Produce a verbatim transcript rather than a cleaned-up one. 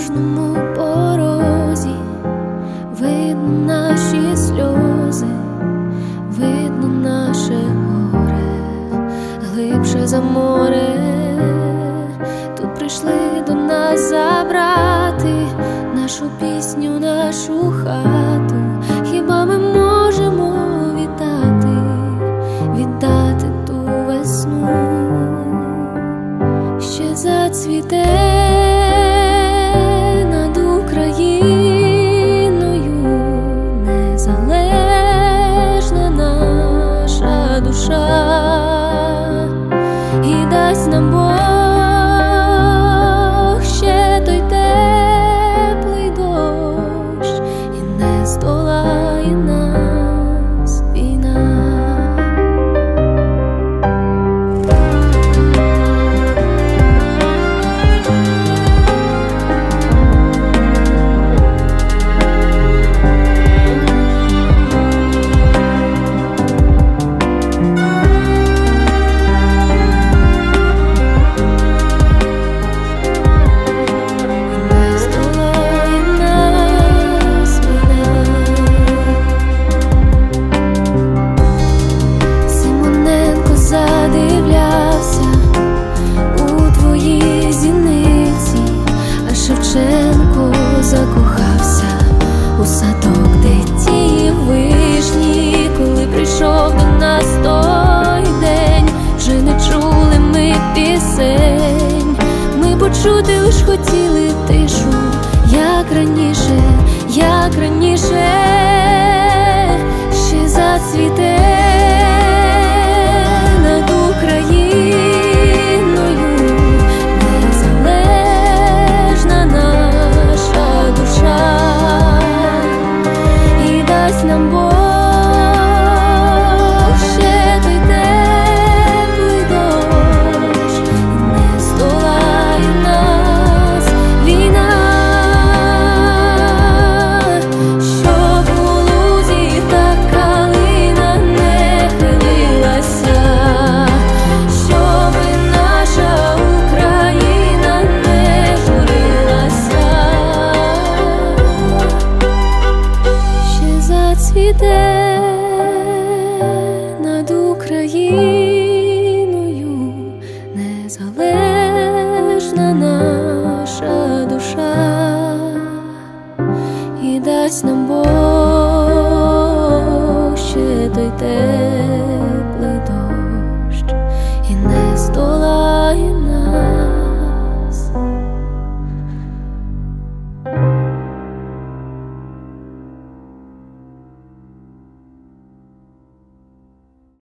кожному порозі видно наші сльози, видно наше горе, глибше за море. Тут прийшли до нас забрати нашу пісню, нашу хату. Хіба ми можемо віддати, віддати ту весну? Ще зацвіте над Україною незалежна наша душа, і дасть нам Бог ще той теплий дощ, і не здолає нас війна. Шевченко закохався у садок, де ті вишні. Коли прийшов до нас той день, вже не чули ми пісень. Ми почути лиш хотіли